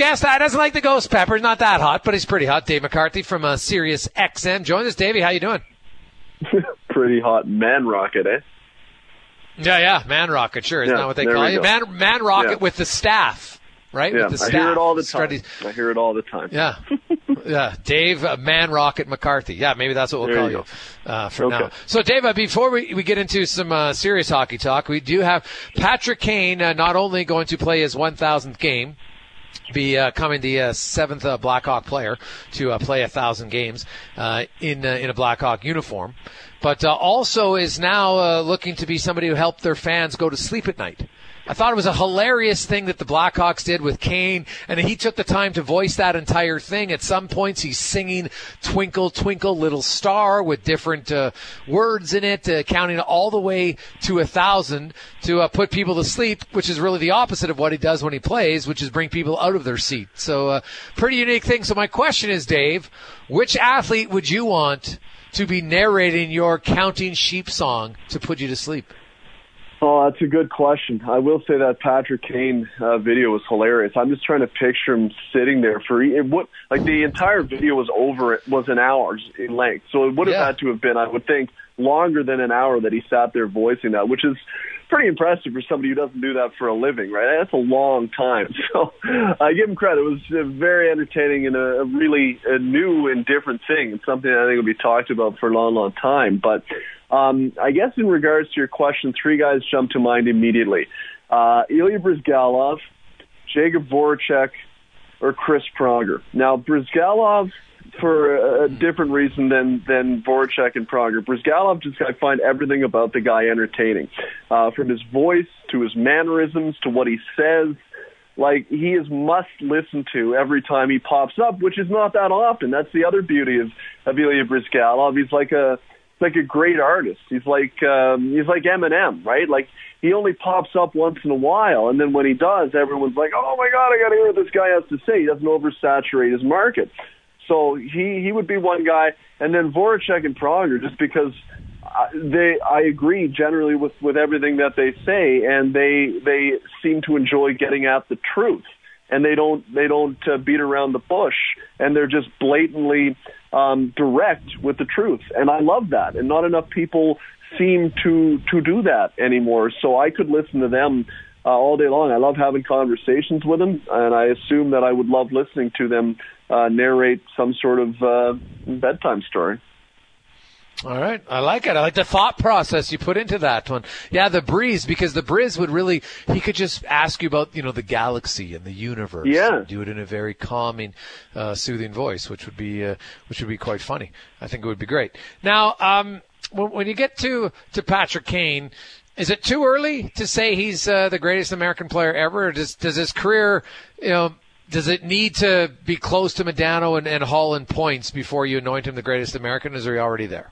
guest. Doesn't like the ghost pepper. He's not that hot, but he's pretty hot. Dave McCarthy from Sirius XM. Join us, Davey. How you doing? Pretty hot. Man rocket, eh? Yeah. Man rocket, sure. Isn't that what they call you? Man rocket with the staff, right? Yeah, with the staff. I hear it all the time. Yeah. Yeah, Dave, Man Rocket McCarthy. Yeah, maybe that's what we'll call you for now. So, Dave, before we get into some serious hockey talk, we do have Patrick Kane not only going to play his 1,000th game, becoming the seventh Blackhawk player to play 1,000 games in a Blackhawk uniform, but also is now looking to be somebody who helped their fans go to sleep at night. I thought it was a hilarious thing that the Blackhawks did with Kane, and he took the time to voice that entire thing. At some points, he's singing Twinkle, Twinkle, Little Star with different words in it, counting all the way to 1,000 to put people to sleep, which is really the opposite of what he does when he plays, which is bring people out of their seat. So pretty unique thing. So my question is, Dave, which athlete would you want to be narrating your Counting Sheep song to put you to sleep? Oh, that's a good question. I will say that Patrick Kane video was hilarious. I'm just trying to picture him sitting there the entire video was an hour in length. So it would have had to have been, I would think, longer than an hour that he sat there voicing that, which is pretty impressive for somebody who doesn't do that for a living, right? That's a long time. So I give him credit. It was very entertaining and a really new and different thing. It's something I think will be talked about for a long, long time. But I guess in regards to your question, three guys jump to mind immediately. Ilya Bryzgalov, Jacob Voracek, or Chris Pronger. Now, Bryzgalov, for a different reason than Voracek and Pronger. Bryzgalov, I find everything about the guy entertaining. From his voice to his mannerisms to what he says. Like, he is must listen to every time he pops up, which is not that often. That's the other beauty of Ilya Bryzgalov. He's like a great artist. He's like Eminem, right? Like, he only pops up once in a while, and then when he does, everyone's like, oh my God, I gotta hear what this guy has to say. He doesn't oversaturate his market. So he would be one guy, and then Voracek and Pronger, just because I agree generally with everything that they say, and they seem to enjoy getting at the truth, and they don't beat around the bush, and they're just blatantly direct with the truth, and I love that. And not enough people seem to do that anymore. So I could listen to them all day long. I love having conversations with them, and I assume that I would love listening to them narrate some sort of bedtime story. All right. I like it. I like the thought process you put into that one. Yeah, the Breeze, because the Breeze would really, he could just ask you about, the galaxy and the universe. Yeah. And do it in a very calming, soothing voice, which would be quite funny. I think it would be great. Now, when you get to Patrick Kane, is it too early to say he's the greatest American player ever? Or does his career, does it need to be close to Modano and Hall in points before you anoint him the greatest American? Or is he already there?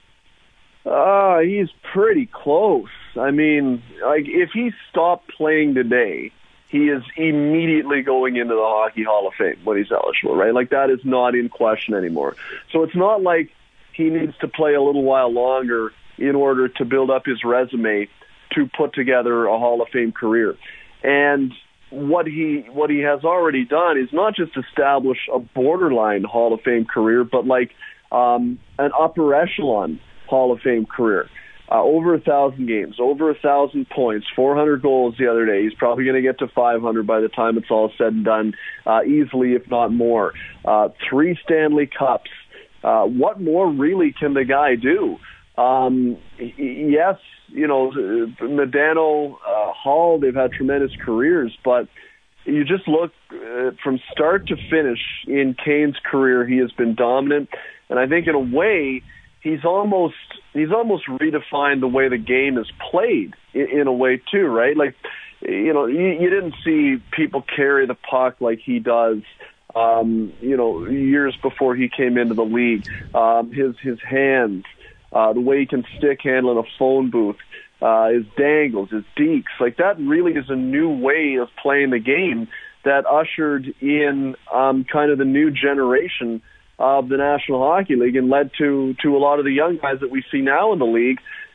He's pretty close. I mean, like, if he stopped playing today, he is immediately going into the Hockey Hall of Fame when he's eligible, right? Like, that is not in question anymore. So it's not like he needs to play a little while longer in order to build up his resume to put together a Hall of Fame career. And what he has already done is not just establish a borderline Hall of Fame career, but like an upper echelon Hall of Fame career. Over 1,000 games, over 1,000 points, 400 goals the other day. He's probably going to get to 500 by the time it's all said and done, easily, if not more. 3 Stanley Cups. What more really can the guy do? Yes, Modano, Hall, they've had tremendous careers, but you just look from start to finish in Kane's career, he has been dominant. And I think in a way, he's almost redefined the way the game is played in a way too, right? Like, you didn't see people carry the puck like he does, years before he came into the league. His hands, the way he can stick handle in a phone booth, his dangles, his dekes, like that really is a new way of playing the game that ushered in kind of the new generation of the National Hockey League and led to a lot of the young guys that we see now in the league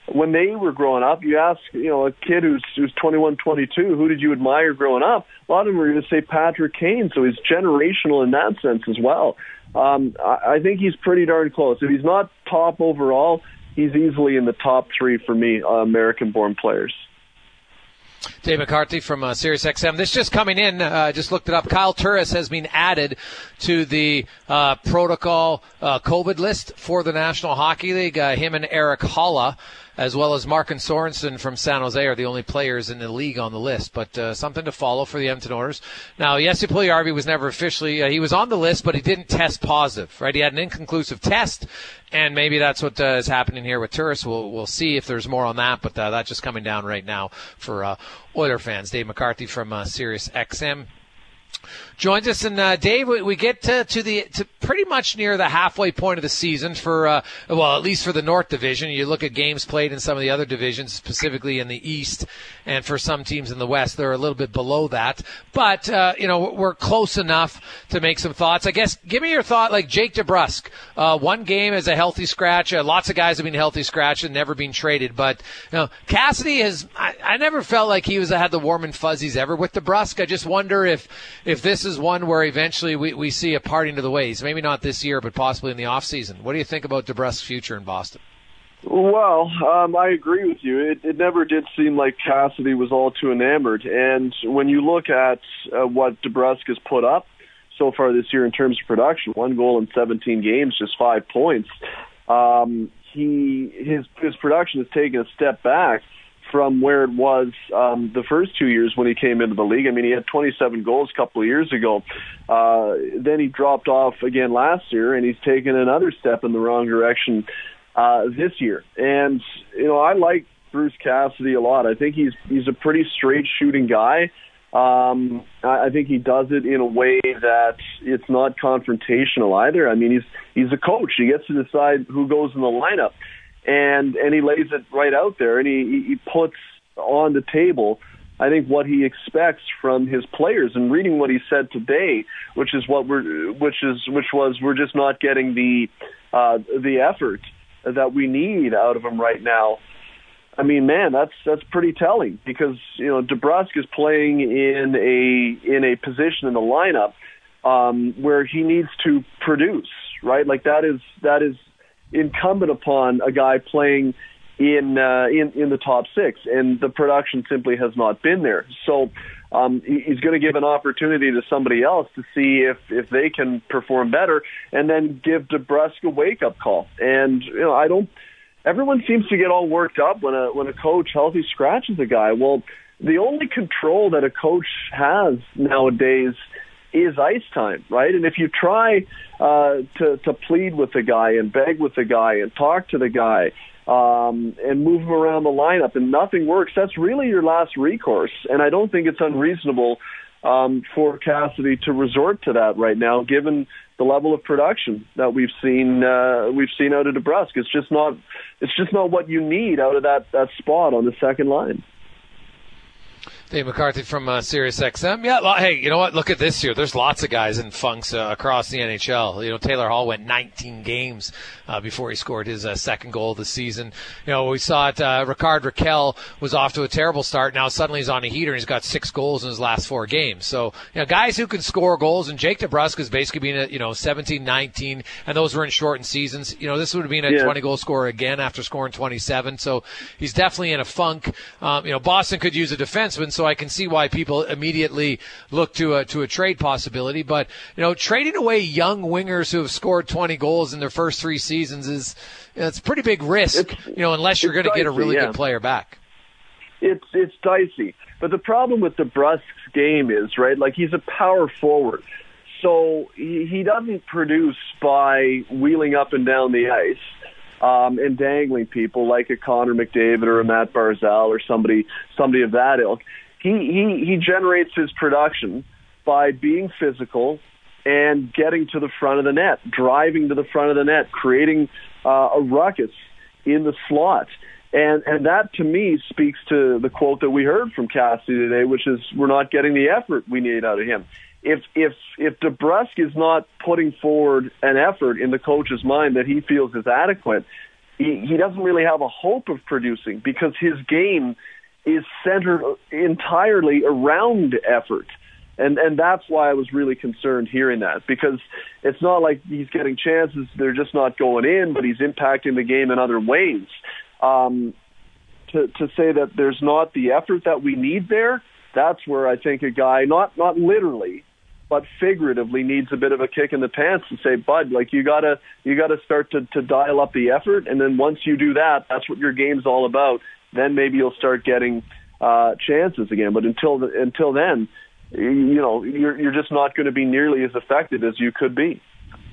when they were growing up, you ask, a kid who's 21, 22, who did you admire growing up? A lot of them are going to say Patrick Kane, so he's generational in that sense as well. I think he's pretty darn close. If he's not top overall, he's easily in the top 3 for me, American-born players. Dave McCarthy from SiriusXM. This just coming in, just looked it up. Kyle Turris has been added to the protocol COVID list for the National Hockey League. Him and Eric Holla, as well as Markin Sorensen from San Jose, are the only players in the league on the list. But something to follow for the Edmonton Oilers. Now, Jesse Puljujarvi was never officially he was on the list, but he didn't test positive, right? He had an inconclusive test, and maybe that's what is happening here with Turris. We'll see if there's more on that, but that's just coming down right now for Oiler fans. Dave McCarthy from SiriusXM joins us, and Dave, we get to pretty much near the halfway point of the season for at least for the North Division. You look at games played in some of the other divisions, specifically in the East, and for some teams in the West, they're a little bit below that. But we're close enough to make some thoughts. I guess give me your thought, like Jake DeBrusk. One game as a healthy scratch. Lots of guys have been healthy scratch and never been traded. But Cassidy has. I never felt like he had the warm and fuzzies ever with DeBrusk. I just wonder if this is one where eventually we see a parting to the ways. Maybe not this year, but possibly in the off season. What do you think about DeBrusk's future in Boston? Well, I agree with you. It never did seem like Cassidy was all too enamored. And when you look at what DeBrusk has put up so far this year in terms of production, 1 goal in 17 games, just 5 points, his production has taken a step back from where it was the first 2 years when he came into the league. I mean, he had 27 goals a couple of years ago. Then he dropped off again last year, and he's taken another step in the wrong direction this year. And, I like Bruce Cassidy a lot. I think he's a pretty straight shooting guy. I think he does it in a way that it's not confrontational either. I mean, he's a coach. He gets to decide who goes in the lineup. And he lays it right out there, and he puts on the table, I think, what he expects from his players. And reading what he said today, we're just not getting the effort that we need out of him right now. I mean, man, that's pretty telling, because DeBrusk is playing in a position in the lineup where he needs to produce, right? Like that is incumbent upon a guy playing in the top 6, and the production simply has not been there. So he's going to give an opportunity to somebody else to see if they can perform better, and then give DeBrusk a wake-up call. And everyone seems to get all worked up when a coach healthy scratches a guy. Well, the only control that a coach has nowadays is ice time, right? And if you try to plead with the guy and beg with the guy and talk to the guy and move him around the lineup and nothing works, that's really your last recourse. And I don't think it's unreasonable for Cassidy to resort to that right now, given the level of production that we've seen out of DeBrusk. It's just not what you need out of that spot on the second line. Dave McCarthy from SiriusXM. Yeah, well, hey, you know what? Look at this year. There's lots of guys in funks across the NHL. Taylor Hall went 19 games before he scored his second goal of the season. We saw it. Ricard Raquel was off to a terrible start. Now suddenly he's on a heater and he's got 6 goals in his last 4 games. So, guys who can score goals, and Jake DeBrusk has basically been at 17, 19, and those were in shortened seasons. This would have been a 20-goal scorer again after scoring 27. So he's definitely in a funk. Boston could use a defenseman, so I can see why people immediately look to a trade possibility. But, trading away young wingers who have scored 20 goals in their first 3 seasons it's a pretty big risk, unless you're going to get a really good player back. It's dicey. But the problem with DeBrusk's game is, right, like he's a power forward. So he doesn't produce by wheeling up and down the ice and dangling people like a Connor McDavid or a Matt Barzal or somebody of that ilk. He generates his production by being physical and getting to the front of the net, driving to the front of the net, creating a ruckus in the slot. And that, to me, speaks to the quote that we heard from Cassidy today, which is, we're not getting the effort we need out of him. If DeBrusk is not putting forward an effort in the coach's mind that he feels is adequate, he doesn't really have a hope of producing because his game is centered entirely around effort. And that's why I was really concerned hearing that, because it's not like he's getting chances, they're just not going in, but he's impacting the game in other ways. To say that there's not the effort that we need there, that's where I think a guy, not literally, but figuratively, needs a bit of a kick in the pants to say, Bud, like you gotta start to dial up the effort, and then once you do that, that's what your game's all about. Then maybe you'll start getting chances again. But until then, you're just not going to be nearly as effective as you could be.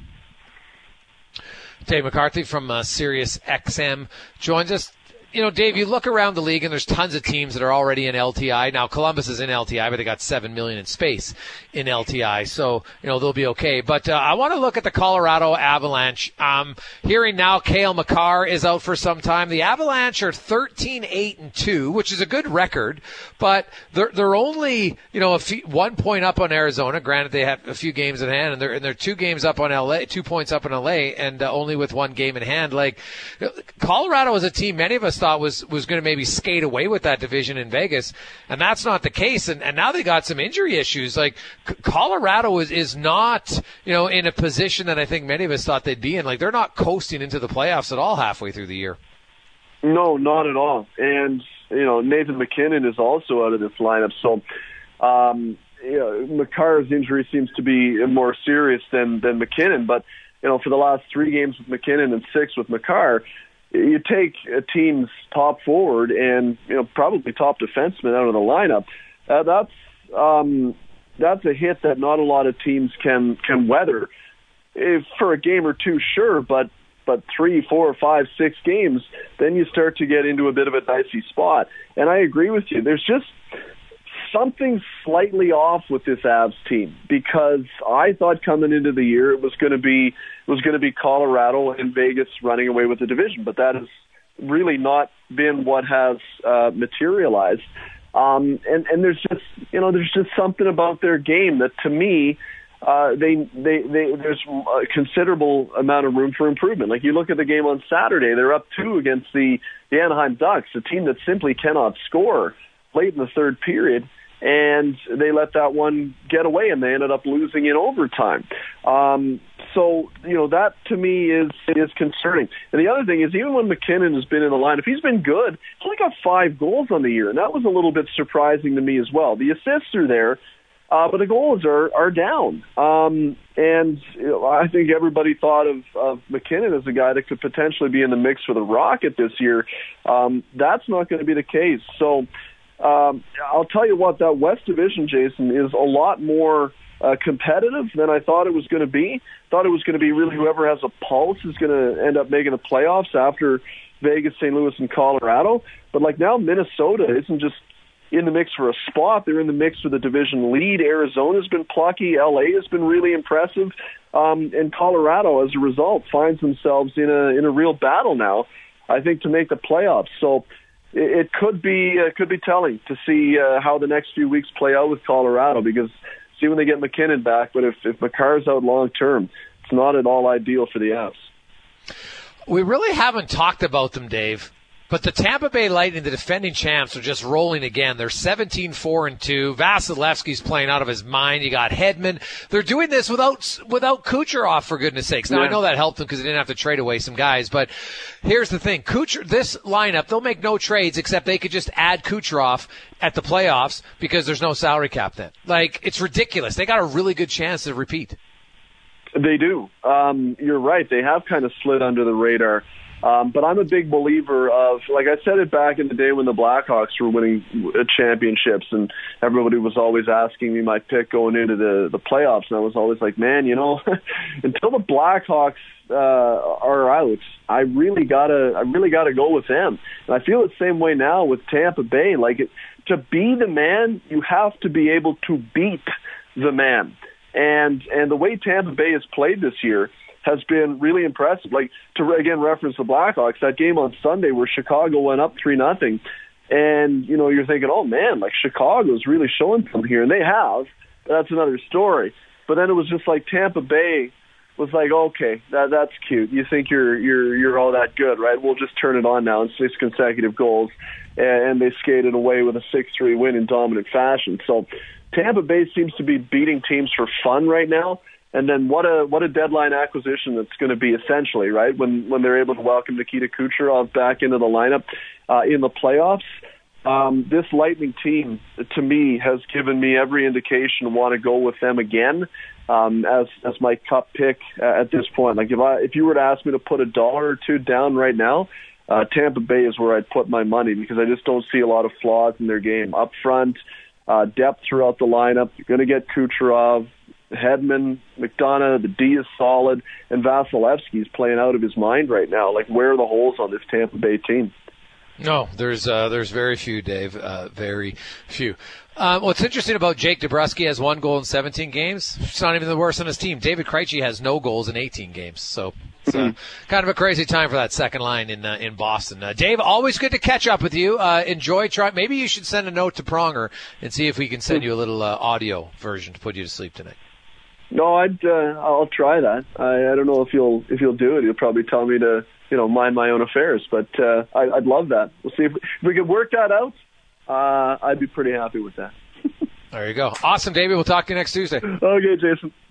Dave McCarthy from Sirius XM joins us. Dave, you look around the league and there's tons of teams that are already in LTI. Now, Columbus is in LTI, but they got $7 million in space in LTI, so, they'll be okay. But I want to look at the Colorado Avalanche. Hearing now Cale Makar is out for some time. The Avalanche are 13-8-2, which is a good record, but they're only, 1 point up on Arizona. Granted, they have a few games in hand, and they're 2 games up on LA, 2 points up on LA, and only with 1 game in hand. Like, Colorado is a team many of us thought was going to maybe skate away with that division in Vegas, and that's not the case. And now they got some injury issues. Like, Colorado is not, in a position that I think many of us thought they'd be in. Like, they're not coasting into the playoffs at all halfway through the year. No, not at all. And, Nathan MacKinnon is also out of this lineup. So, Makar's injury seems to be more serious than MacKinnon. But, for the last 3 games with MacKinnon and 6 with Makar, you take a team's top forward and probably top defenseman out of the lineup. That's a hit that not a lot of teams can weather. If for a game or two, sure, but 3, 4, 5, 6 games, then you start to get into a bit of a dicey spot. And I agree with you. There's just something slightly off with this Avs team, because I thought coming into the year it was going to be Colorado and Vegas running away with the division, but that has really not been what has materialized. And there's just something about their game that, to me, there's a considerable amount of room for improvement. Like, you look at the game on Saturday, they're up 2 against the Anaheim Ducks, a team that simply cannot score late in the third period, and they let that one get away, and they ended up losing in overtime. So, that to me is concerning. And the other thing is, even when MacKinnon has been in the lineup, he's been good. He's only got 5 goals on the year, and that was a little bit surprising to me as well. The assists are there, but the goals are down. And I think everybody thought of MacKinnon as a guy that could potentially be in the mix for the Rocket this year. That's not going to be the case. So, I'll tell you what, that West Division, Jason, is a lot more competitive than I thought it was going to be. Thought it was going to be really whoever has a pulse is going to end up making the playoffs after Vegas, St. Louis, and Colorado. But like, now Minnesota isn't just in the mix for a spot. They're in the mix for the division lead. Arizona's been plucky. LA has been really impressive. And Colorado, as a result, finds themselves in a real battle now, I think, to make the playoffs. So it could be telling to see how the next few weeks play out with Colorado, because see when they get MacKinnon back, but if Makar's out long term, it's not at all ideal for the Avs. We really haven't talked about them, Dave, but the Tampa Bay Lightning, the defending champs, are just rolling again. They're 17-4-2. Vasilevsky's playing out of his mind. You got Hedman. They're doing this without Kucherov, for goodness sakes. Now, I know that helped them because they didn't have to trade away some guys, but here's the thing. This lineup, they'll make no trades except they could just add Kucherov at the playoffs because there's no salary cap then. Like, it's ridiculous. They got a really good chance to repeat. They do. You're right. They have kind of slid under the radar. But I'm a big believer of, like I said it back in the day when the Blackhawks were winning championships, and everybody was always asking me my pick going into the playoffs, and I was always like, man, until the Blackhawks are out, I really gotta go with them. And I feel the same way now with Tampa Bay. Like, to be the man, you have to be able to beat the man. And the way Tampa Bay has played this year has been really impressive. Like, to again reference the Blackhawks, that game on Sunday where Chicago went up 3-0, and you're thinking, oh man, like, Chicago's really showing something here, and they have. That's another story. But then it was just like Tampa Bay was like, okay, that's cute. You think you're all that good, right? We'll just turn it on now in 6 consecutive goals, and they skated away with a 6-3 win in dominant fashion. So Tampa Bay seems to be beating teams for fun right now. And then what a deadline acquisition that's going to be essentially, right? When they're able to welcome Nikita Kucherov back into the lineup in the playoffs. This Lightning team, to me, has given me every indication to want to go with them again as my cup pick at this point. Like if you were to ask me to put $1 or $2 down right now, Tampa Bay is where I'd put my money because I just don't see a lot of flaws in their game. Up front, depth throughout the lineup. You're going to get Kucherov, Hedman, McDonough, the D is solid, and Vasilevsky's playing out of his mind right now. Like, where are the holes on this Tampa Bay team? No, there's very few, Dave. Very few. What's interesting about Jake DeBruski has 1 goal in 17 games. It's not even the worst on his team. David Krejci has no goals in 18 games. So it's kind of a crazy time for that second line in Boston. Dave, always good to catch up with you. Enjoy. Maybe you should send a note to Pronger and see if we can send you a little audio version to put you to sleep tonight. No, I'll try that. I don't know if you'll do it. You'll probably tell me to mind my own affairs, but I'd love that. We'll see if we can work that out. I'd be pretty happy with that. There you go. Awesome, David. We'll talk to you next Tuesday. Okay, Jason.